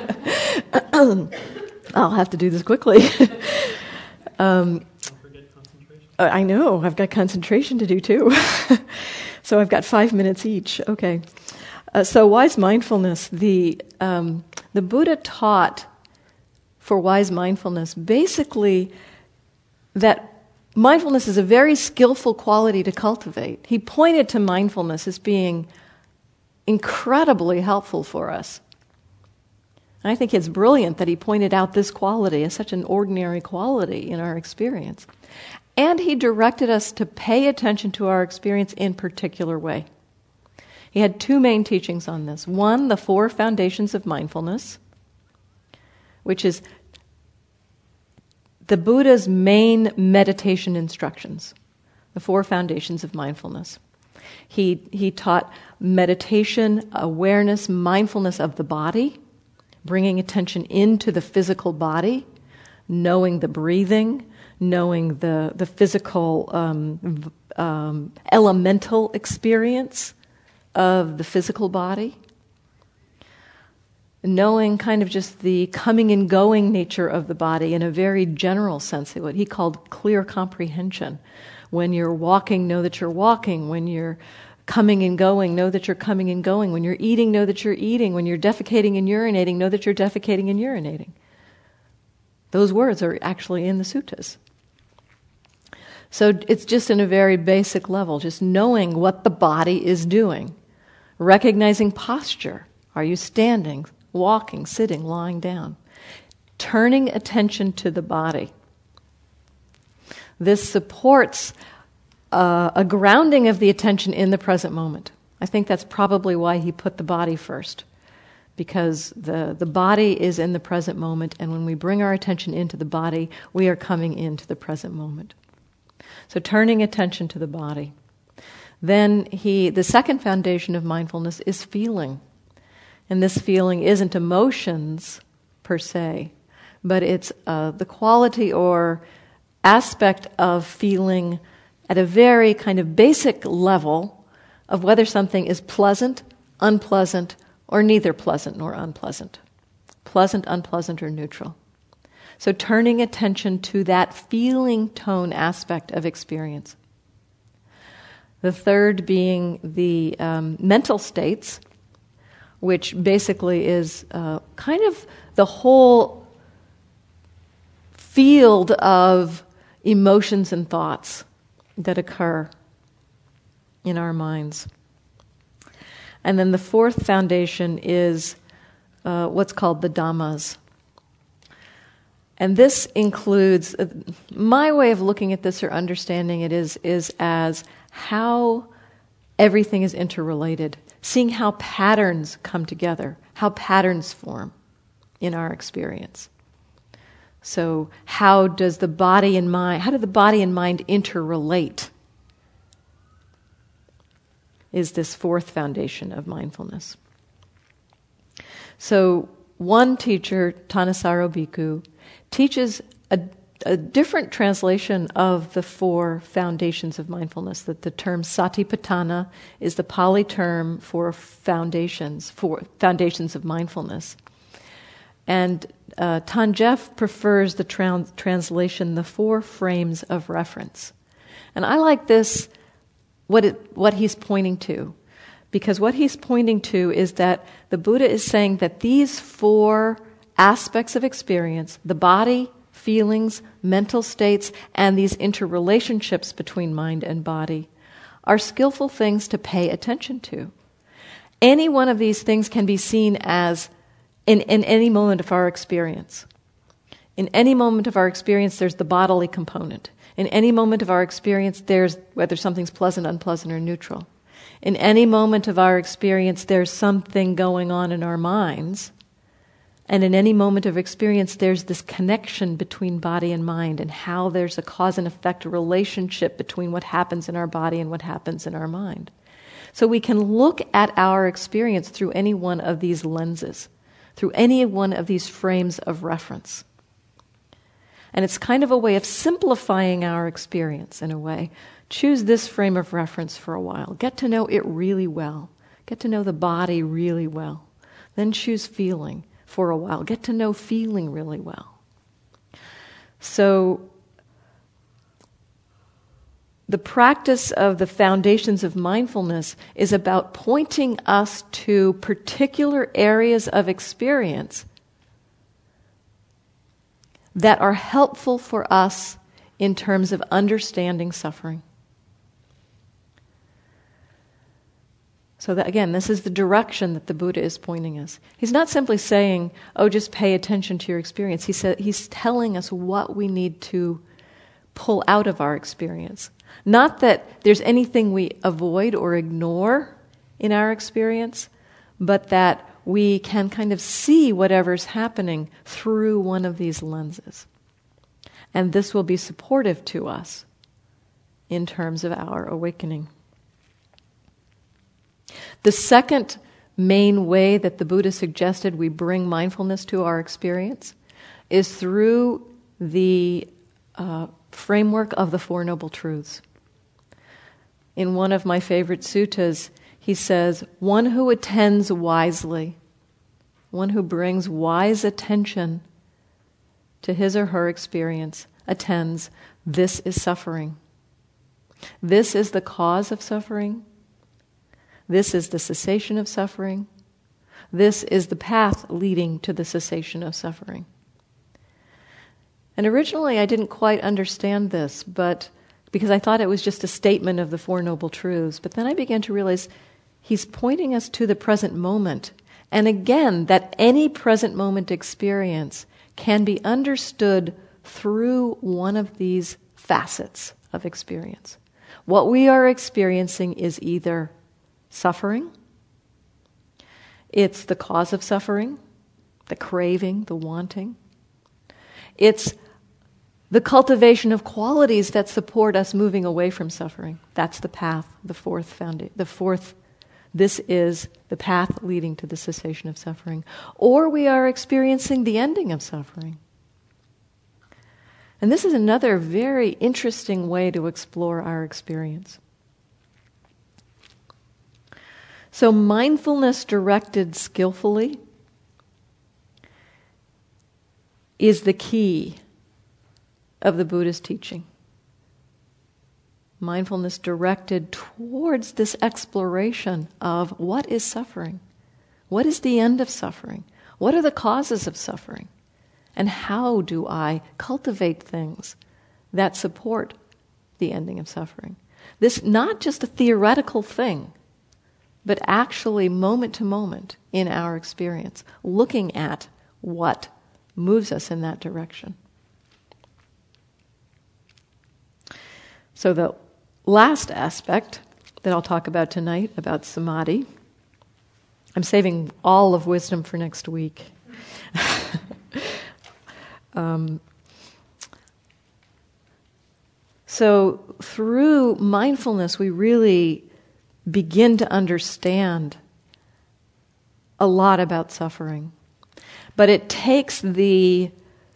I'll have to do this quickly. um, I know, I've got concentration to do too. So I've got five minutes each. Okay. Uh, so wise mindfulness, the um, the Buddha taught for wise mindfulness basically that mindfulness is a very skillful quality to cultivate. He pointed to mindfulness as being incredibly helpful for us. And I think it's brilliant that he pointed out this quality as such an ordinary quality in our experience. And he directed us to pay attention to our experience in a particular way. He had two main teachings on this. One, the four foundations of mindfulness, which is the Buddha's main meditation instructions, the four foundations of mindfulness. He, he taught meditation, awareness, mindfulness of the body, bringing attention into the physical body, knowing the breathing, knowing the, the physical um, um, elemental experience of the physical body, knowing kind of just the coming and going nature of the body in a very general sense, what he called clear comprehension. When you're walking, know that you're walking. When you're coming and going, know that you're coming and going. When you're eating, know that you're eating. When you're defecating and urinating, know that you're defecating and urinating. Those words are actually in the suttas. So it's just in a very basic level, just knowing what the body is doing, recognizing posture. Are you standing, walking, sitting, lying down? Turning attention to the body. This supports uh, a grounding of the attention in the present moment. I think that's probably why he put the body first, because the, the body is in the present moment, and when we bring our attention into the body, we are coming into the present moment. So turning attention to the body. Then he, the second foundation of mindfulness is feeling. And this feeling isn't emotions per se, but it's uh, the quality or aspect of feeling at a very kind of basic level of whether something is pleasant, unpleasant, or neither pleasant nor unpleasant. Pleasant, unpleasant, or neutral. So turning attention to that feeling tone aspect of experience. The third being the um, mental states, which basically is uh, kind of the whole field of emotions and thoughts that occur in our minds. And then the fourth foundation is uh, what's called the Dhammas. And this includes, uh, my way of looking at this or understanding it is, is as how everything is interrelated, seeing how patterns come together, how patterns form in our experience. So how does the body and mind, how do the body and mind interrelate? Is this fourth foundation of mindfulness. So one teacher, Thanissaro Bhikkhu, teaches a, a different translation of the four foundations of mindfulness. That the term satipatthana is the Pali term for foundations, for foundations of mindfulness. And uh, Tanjef prefers the trans- translation, the four frames of reference. And I like this, what it, what he's pointing to. Because what he's pointing to is that the Buddha is saying that these four aspects of experience, the body, feelings, mental states, and these interrelationships between mind and body, are skillful things to pay attention to. Any one of these things can be seen as in, in any moment of our experience. In any moment of our experience, there's the bodily component. In any moment of our experience, there's whether something's pleasant, unpleasant, or neutral. In any moment of our experience, there's something going on in our minds. And in any moment of experience, there's this connection between body and mind, and how there's a cause and effect relationship between what happens in our body and what happens in our mind. So we can look at our experience through any one of these lenses, through any one of these frames of reference. And it's kind of a way of simplifying our experience in a way. Choose this frame of reference for a while. Get to know it really well. Get to know the body really well. Then choose feeling for a while. Get to know feeling really well. So the practice of the foundations of mindfulness is about pointing us to particular areas of experience that are helpful for us in terms of understanding suffering. So that, again, this is the direction that the Buddha is pointing us. He's not simply saying, oh, just pay attention to your experience. He said, he's telling us what we need to pull out of our experience. Not that there's anything we avoid or ignore in our experience, but that we can kind of see whatever's happening through one of these lenses. And this will be supportive to us in terms of our awakening. The second main way that the Buddha suggested we bring mindfulness to our experience is through the uh, framework of the Four Noble Truths. In one of my favorite suttas, he says, one who attends wisely, one who brings wise attention to his or her experience, attends, this is suffering. This is the cause of suffering. This is the cessation of suffering. This is the path leading to the cessation of suffering. And originally I didn't quite understand this, but because I thought it was just a statement of the Four Noble Truths. But then I began to realize he's pointing us to the present moment. And again, that any present moment experience can be understood through one of these facets of experience. What we are experiencing is either suffering, It's the cause of suffering, the craving, the wanting. It's the cultivation of qualities that support us moving away from suffering. That's the path, the fourth foundation, the fourth. This is the path leading to the cessation of suffering. Or we are experiencing the ending of suffering. And this is another very interesting way to explore our experience. So mindfulness directed skillfully is the key of the Buddha's teaching. Mindfulness directed towards this exploration of what is suffering, what is the end of suffering, what are the causes of suffering, and how do I cultivate things that support the ending of suffering. This not just a theoretical thing, but actually moment to moment in our experience, looking at what moves us in that direction. So the last aspect that I'll talk about tonight, about samadhi, I'm saving all of wisdom for next week. um, so through mindfulness, we really begin to understand a lot about suffering. But it takes the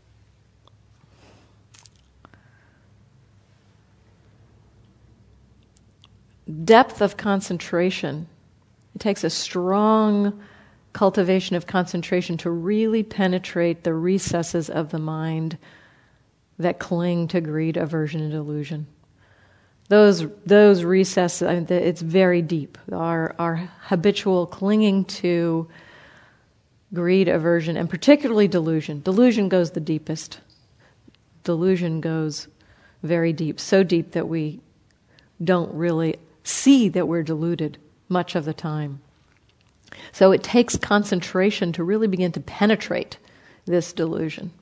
depth of concentration. It takes a strong cultivation of concentration to really penetrate the recesses of the mind that cling to greed, aversion, and delusion. Those those recesses, I mean, it's very deep. Our our habitual clinging to greed, aversion, and particularly delusion. Delusion goes the deepest. Delusion goes very deep, so deep that we don't really see that we're deluded much of the time. So it takes concentration to really begin to penetrate this delusion.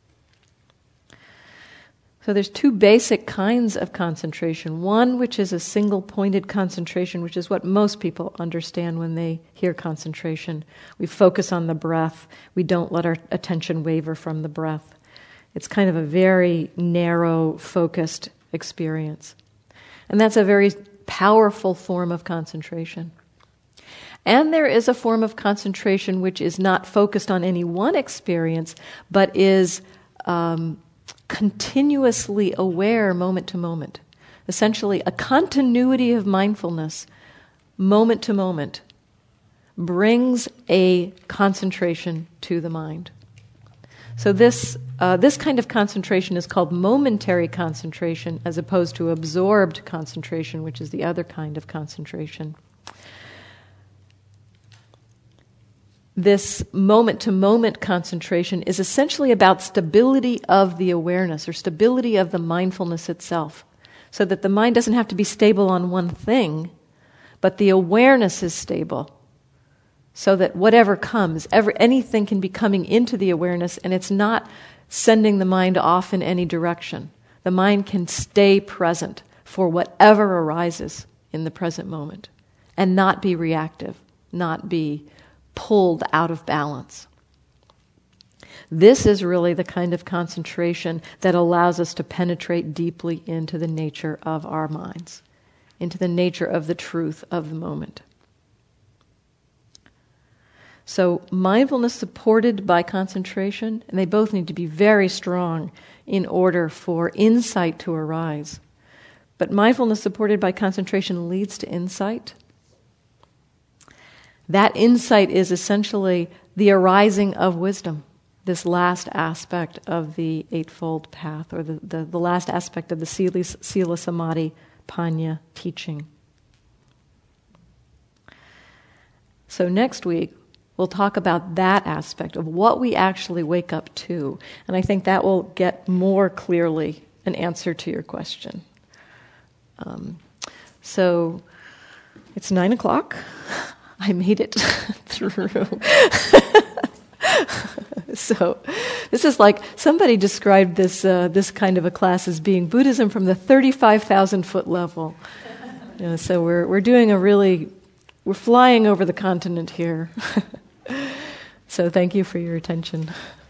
So there's two basic kinds of concentration. One which is a single-pointed concentration, which is what most people understand when they hear concentration. We focus on the breath. We don't let our attention waver from the breath. It's kind of a very narrow, focused experience. And that's a very powerful form of concentration. And there is a form of concentration which is not focused on any one experience, but is um, continuously aware moment to moment. Essentially, a continuity of mindfulness, moment to moment, brings a concentration to the mind. So this uh, this kind of concentration is called momentary concentration, as opposed to absorbed concentration, which is the other kind of concentration. This moment-to-moment concentration is essentially about stability of the awareness, or stability of the mindfulness itself, so that the mind doesn't have to be stable on one thing, but the awareness is stable, so that whatever comes, ever, anything can be coming into the awareness, and it's not sending the mind off in any direction. The mind can stay present for whatever arises in the present moment, and not be reactive, not be pulled out of balance. This is really the kind of concentration that allows us to penetrate deeply into the nature of our minds, into the nature of the truth of the moment. So mindfulness supported by concentration, and they both need to be very strong in order for insight to arise. But mindfulness supported by concentration leads to insight. That insight is essentially the arising of wisdom, this last aspect of the Eightfold Path, or the, the, the last aspect of the Sila, Sila Samadhi Panya teaching. So next week, we'll talk about that aspect of what we actually wake up to. And I think that will get more clearly an answer to your question. Um, so it's nine o'clock. I made it through. So this is like, somebody described this uh, this kind of a class as being Buddhism from the thirty-five thousand foot level. You know, so we're we're doing a really, we're flying over the continent here. So thank you for your attention.